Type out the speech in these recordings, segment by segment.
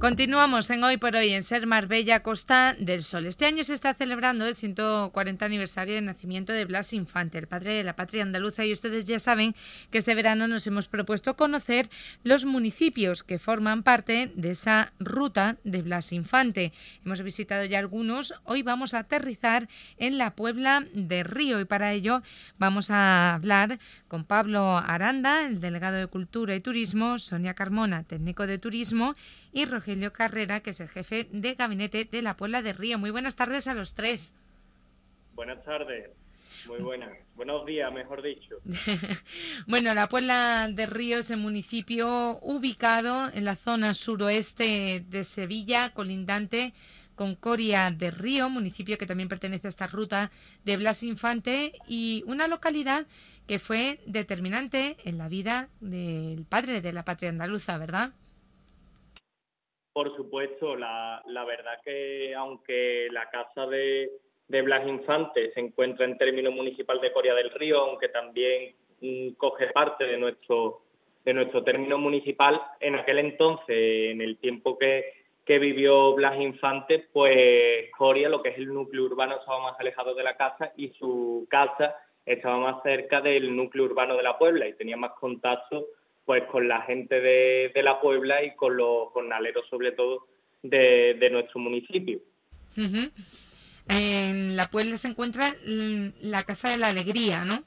Continuamos en Hoy por Hoy en Ser Marbella, Costa del Sol. Este año se está celebrando el 140 aniversario del nacimiento de Blas Infante, el padre de la patria andaluza, y ustedes ya saben que este verano nos hemos propuesto conocer los municipios que forman parte de esa ruta de Blas Infante. Hemos visitado ya algunos, hoy vamos a aterrizar en la Puebla de Río y para ello vamos a hablar con Pablo Aranda, el delegado de Cultura y Turismo, Sonia Carmona, técnico de turismo, y Rogelio Carrera, que es el jefe de gabinete de la Puebla de Río. Muy buenas tardes a los tres. Buenas tardes, muy buenas. Buenos días, mejor dicho. Bueno, la Puebla de Río es el municipio ubicado en la zona suroeste de Sevilla, colindante con Coria de Río, municipio que también pertenece a esta ruta de Blas Infante, y una localidad que fue determinante en la vida del padre de la patria andaluza, ¿verdad? Por supuesto, la verdad que aunque la casa de Blas Infante se encuentra en término municipal de Coria del Río, aunque también coge parte de nuestro término municipal, en aquel entonces, en el tiempo que vivió Blas Infante, pues Coria, lo que es el núcleo urbano, estaba más alejado de la casa y su casa estaba más cerca del núcleo urbano de la Puebla y tenía más contacto pues con la gente de la Puebla y con los jornaleros, sobre todo, de nuestro municipio. Uh-huh. En la Puebla se encuentra la Casa de la Alegría, ¿no?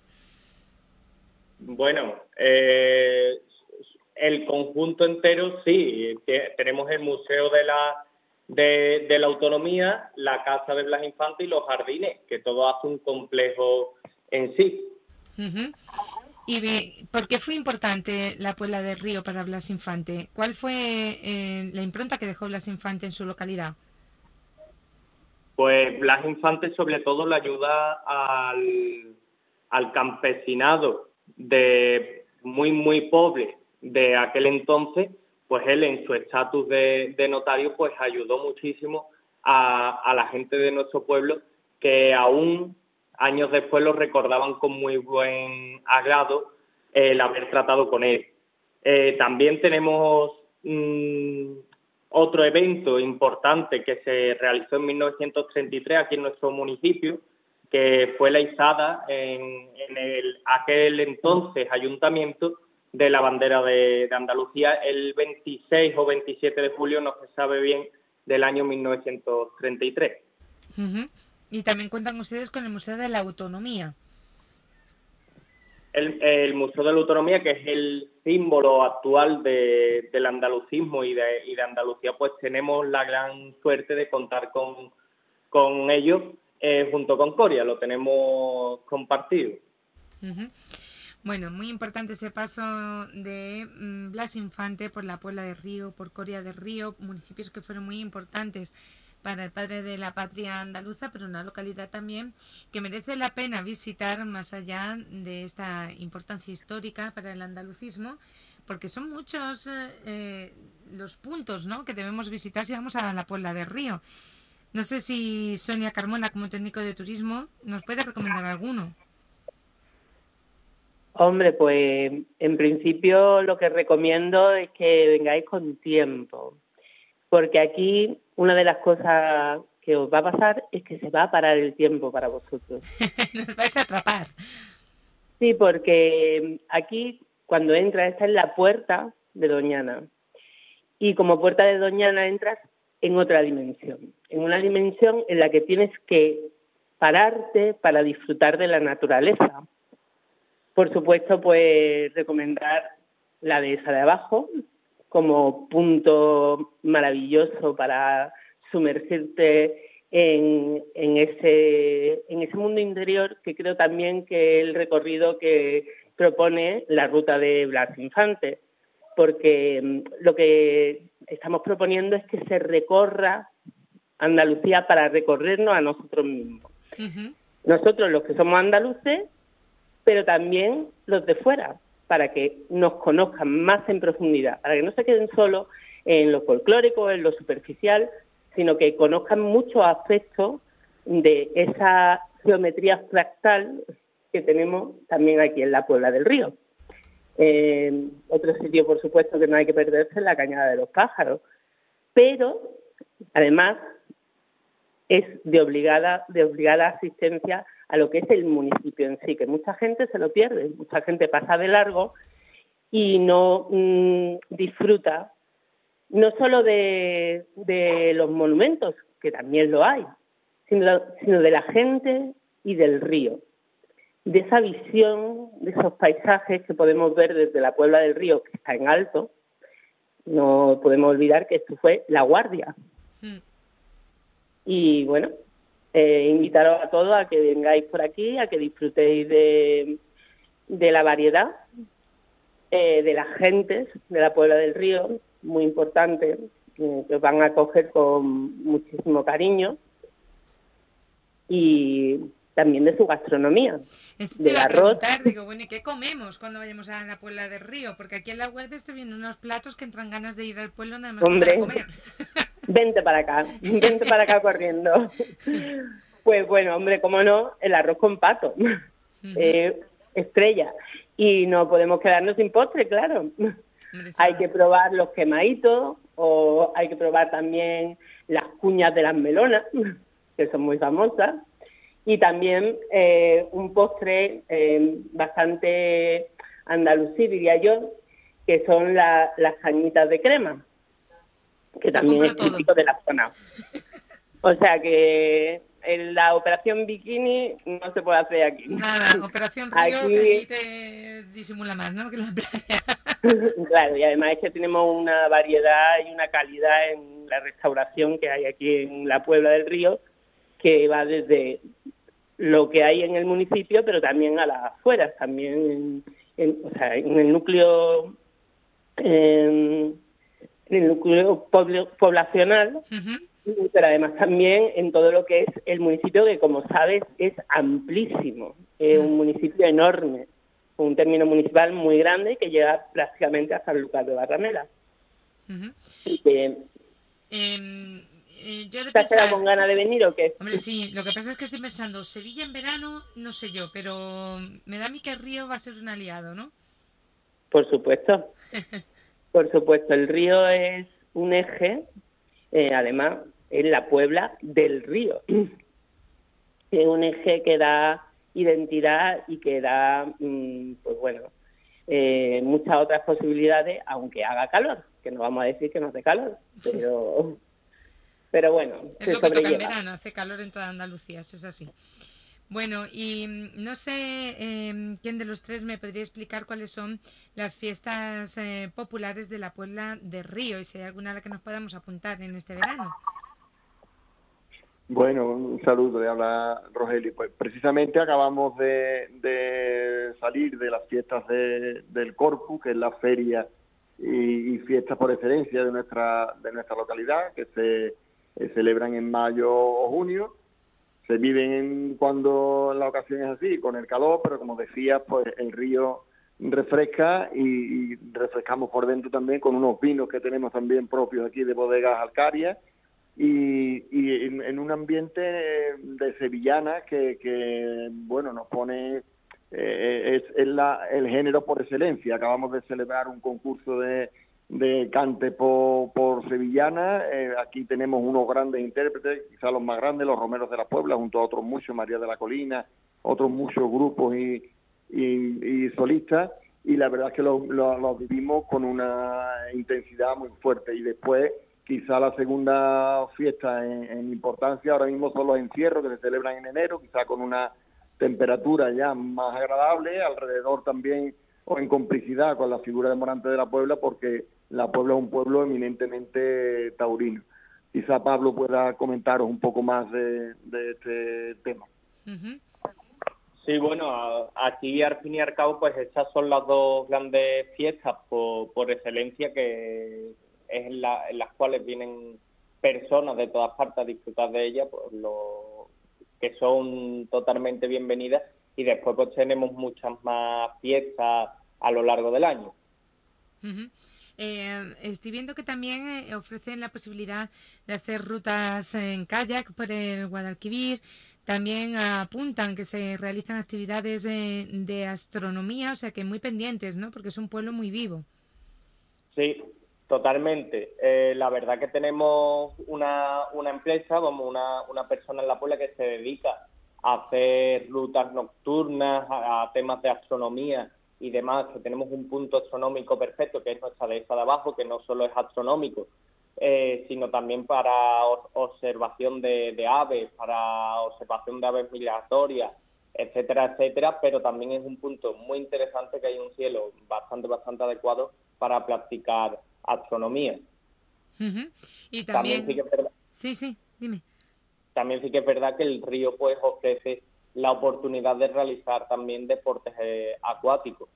Bueno, el conjunto entero sí, tenemos el Museo de la Autonomía, la Casa de Blas Infante y los jardines, que todo hace un complejo en sí. Uh-huh. ¿Y por qué fue importante la Puebla del Río para Blas Infante? ¿Cuál fue la impronta que dejó Blas Infante en su localidad? Pues Blas Infante sobre todo le ayuda al campesinado de muy pobre de aquel entonces, pues él en su estatus de notario pues ayudó muchísimo a la gente de nuestro pueblo que aún años después lo recordaban con muy buen agrado el haber tratado con él. También tenemos otro evento importante que se realizó en 1933 aquí en nuestro municipio, que fue la izada en aquel entonces ayuntamiento de la bandera de Andalucía el 26 o 27 de julio, no se sabe bien, del año 1933. Uh-huh. Y también cuentan ustedes con el Museo de la Autonomía. El Museo de la Autonomía, que es el símbolo actual del andalucismo y de Andalucía, pues tenemos la gran suerte de contar con ellos junto con Coria, lo tenemos compartido. Uh-huh. Bueno, muy importante ese paso de Blas Infante por la Puebla de Río, por Coria de Río, municipios que fueron muy importantes para el padre de la patria andaluza, pero una localidad también que merece la pena visitar más allá de esta importancia histórica para el andalucismo, porque son muchos los puntos, ¿no?, que debemos visitar si vamos a la Puebla de Río. No sé si Sonia Carmona, como técnico de turismo, nos puede recomendar alguno. Hombre, pues en principio lo que recomiendo es que vengáis con tiempo, porque aquí una de las cosas que os va a pasar es que se va a parar el tiempo para vosotros. Nos vais a atrapar. Sí, porque aquí cuando entras, esta es la puerta de Doñana, y como puerta de Doñana entras en otra dimensión, en una dimensión en la que tienes que pararte para disfrutar de la naturaleza. Por supuesto, pues recomendar la dehesa de abajo como punto maravilloso para sumergirte en ese mundo interior, que creo también que el recorrido que propone la ruta de Blas Infante, porque lo que estamos proponiendo es que se recorra Andalucía para recorrernos a nosotros mismos. Uh-huh. Nosotros los que somos andaluces, pero también los de fuera, para que nos conozcan más en profundidad, para que no se queden solo en lo folclórico, en lo superficial, sino que conozcan muchos aspectos de esa geometría fractal que tenemos también aquí en la Puebla del Río. Otro sitio, por supuesto, que no hay que perderse es la Cañada de los Pájaros, pero además es de obligada asistencia a lo que es el municipio en sí, que mucha gente se lo pierde, mucha gente pasa de largo y no disfruta no solo de los monumentos, que también lo hay, sino de la gente y del río, de esa visión, de esos paisajes que podemos ver desde la Puebla del Río, que está en alto. No podemos olvidar que esto fue La Guardia. Y bueno, invitaros a todos a que vengáis por aquí, a que disfrutéis de la variedad, de las gentes de la Puebla del Río, muy importante, que os van a acoger con muchísimo cariño, y también de su gastronomía. Esto te iba a preguntar, digo, bueno, ¿y qué comemos cuando vayamos a la Puebla del Río? Porque aquí en la web te vienen unos platos que entran ganas de ir al pueblo nada más que para comer. Vente para acá corriendo. Pues bueno, hombre, cómo no, el arroz con pato, estrella. Y no podemos quedarnos sin postre, claro. Hombre, sí. Hay que probar los quemaditos, o hay que probar también las cuñas de las melonas, que son muy famosas. Y también un postre bastante andalusí, diría yo, que son las cañitas de crema, que también es típico de la zona. O sea que en la operación bikini no se puede hacer aquí. Nada, operación Río, aquí... que ahí te disimula más, ¿no?, que en la playa. Claro, y además es que tenemos una variedad y una calidad en la restauración que hay aquí en la Puebla del Río, que va desde lo que hay en el municipio, pero también a las afueras, también o sea, en el núcleo poblacional, pero además también en todo lo que es el municipio, que como sabes es amplísimo, es un municipio enorme, un término municipal muy grande que llega prácticamente hasta el lugar de Barrameda. Y que... yo de ¿Te has quedado con ganas de venir o qué? Hombre, sí, lo que pasa es que estoy pensando, Sevilla en verano, no sé yo, pero me da a mí que el Río va a ser un aliado, ¿no? Por supuesto. Por supuesto, el Río es un eje, además, es la Puebla del Río. Es un eje que da identidad y que da, pues bueno, muchas otras posibilidades, aunque haga calor, que no vamos a decir que no hace calor, pero bueno, es lo que toca en verano, hace calor en toda Andalucía, eso es así. Bueno, y no sé quién de los tres me podría explicar cuáles son las fiestas populares de la Puebla del Río, y si hay alguna a la que nos podamos apuntar en este verano. Bueno, un saludo, le habla Rogelio. Pues precisamente acabamos de salir de las fiestas del Corpus, que es la feria y fiestas por excelencia de nuestra localidad, que se celebran en mayo o junio. Se viven cuando la ocasión es así, con el calor, pero como decía, pues el río refresca y refrescamos por dentro también con unos vinos que tenemos también propios aquí de bodegas Alcarias, y en un ambiente de sevillana que bueno, nos pone es el género por excelencia. Acabamos de celebrar un concurso de cante por sevillana. Aquí tenemos unos grandes intérpretes, quizás los más grandes, los Romeros de la Puebla, junto a otros muchos, María de la Colina, otros muchos grupos y solistas, y la verdad es que lo vivimos con una intensidad muy fuerte. Y después, quizá la segunda fiesta en importancia ahora mismo son los encierros, que se celebran en enero, quizá con una temperatura ya más agradable, alrededor también, o en complicidad con la figura de Morante de la Puebla, porque la Puebla es un pueblo eminentemente taurino. Quizá Pablo pueda comentaros un poco más de este tema. Sí, bueno, aquí al fin y al cabo, pues estas son las dos grandes fiestas por excelencia, que es en las cuales vienen personas de todas partes a disfrutar de ellas, pues que son totalmente bienvenidas, y después pues tenemos muchas más fiestas a lo largo del año. Estoy viendo que también ofrecen la posibilidad de hacer rutas en kayak por el Guadalquivir. También apuntan que se realizan actividades de astronomía, o sea que muy pendientes, ¿no? Porque es un pueblo muy vivo. Sí, Totalmente. La verdad que tenemos una empresa, vamos, una persona en la Puebla que se dedica a hacer rutas nocturnas, a temas de astronomía y demás, que tenemos un punto astronómico perfecto, que es nuestra dehesa de abajo, que no solo es astronómico, sino también para observación de aves, para observación de aves migratorias, etcétera, etcétera, pero también es un punto muy interesante que hay un cielo bastante adecuado para practicar astronomía. Uh-huh. Y También sí también... que es verdad, Sí, dime. también sí que es verdad que el río pues ofrece la oportunidad de realizar también deportes acuáticos.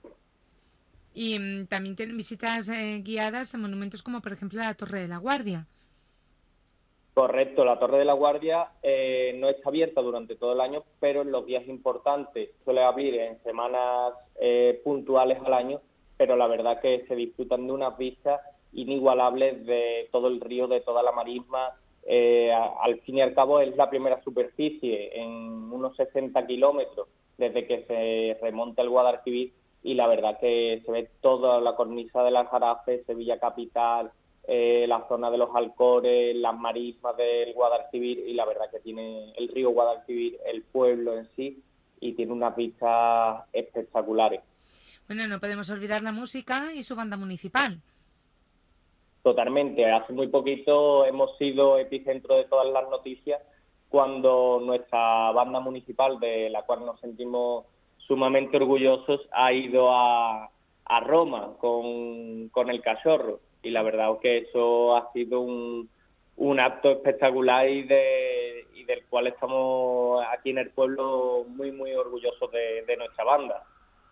Y también tienen visitas guiadas a monumentos como por ejemplo la Torre de la Guardia. Correcto, la Torre de la Guardia no está abierta durante todo el año, pero en los días importantes suele abrir en semanas puntuales al año, pero la verdad que se disfrutan de unas vistas inigualables de todo el río, de toda la marisma. Al fin y al cabo es la primera superficie en unos 60 kilómetros desde que se remonta el Guadalquivir, y la verdad que se ve toda la cornisa del Aljarafe, Sevilla capital, la zona de los Alcores, las marismas del Guadalquivir, y la verdad que tiene el río Guadalquivir, el pueblo en sí, y tiene unas vistas espectaculares. Bueno, no podemos olvidar la música y su banda municipal. Totalmente. Hace muy poquito hemos sido epicentro de todas las noticias cuando nuestra banda municipal, de la cual nos sentimos sumamente orgullosos, ha ido a Roma con el Cachorro. Y la verdad es que eso ha sido un acto espectacular y del cual estamos aquí en el pueblo muy orgullosos de nuestra banda.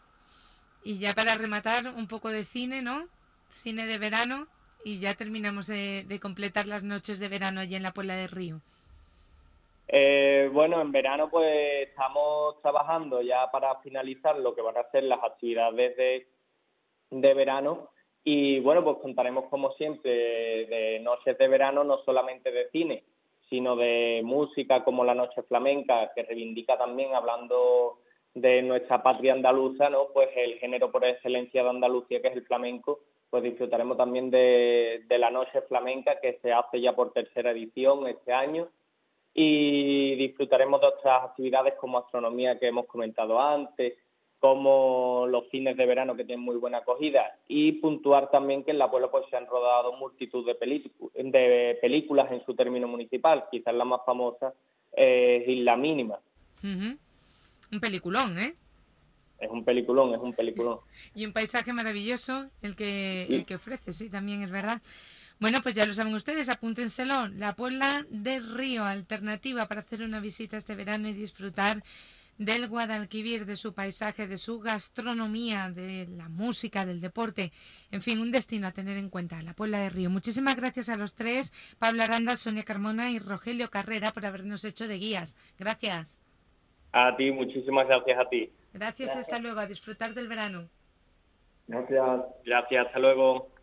Y ya para rematar, un poco de cine, ¿no? Cine de verano, y ya terminamos de completar las noches de verano allí en la Puebla del Río. Bueno, en verano pues estamos trabajando ya para finalizar lo que van a ser las actividades de verano, y bueno, pues contaremos como siempre de noches de verano, no solamente de cine, sino de música, como la Noche Flamenca, que reivindica también, hablando de nuestra patria andaluza, ¿no? Pues el género por excelencia de Andalucía, que es el flamenco. Pues disfrutaremos también de la Noche Flamenca, que se hace ya por tercera edición este año, y disfrutaremos de otras actividades como astronomía, que hemos comentado antes, como los cines de verano, que tienen muy buena acogida, y puntuar también que en la Puebla pues se han rodado multitud de películas en su término municipal. Quizás la más famosa es Isla Mínima. Uh-huh. Un peliculón, ¿eh? Es un peliculón. Y un paisaje maravilloso el que ofrece, sí, también es verdad. Bueno, pues ya lo saben ustedes, apúntenselo. La Puebla del Río, alternativa para hacer una visita este verano y disfrutar del Guadalquivir, de su paisaje, de su gastronomía, de la música, del deporte. En fin, un destino a tener en cuenta, la Puebla del Río. Muchísimas gracias a los tres, Pablo Aranda, Sonia Carmona y Rogelio Carrera, por habernos hecho de guías. Gracias. A ti, muchísimas gracias a ti. Gracias, hasta luego. A disfrutar del verano. Gracias. Gracias, hasta luego.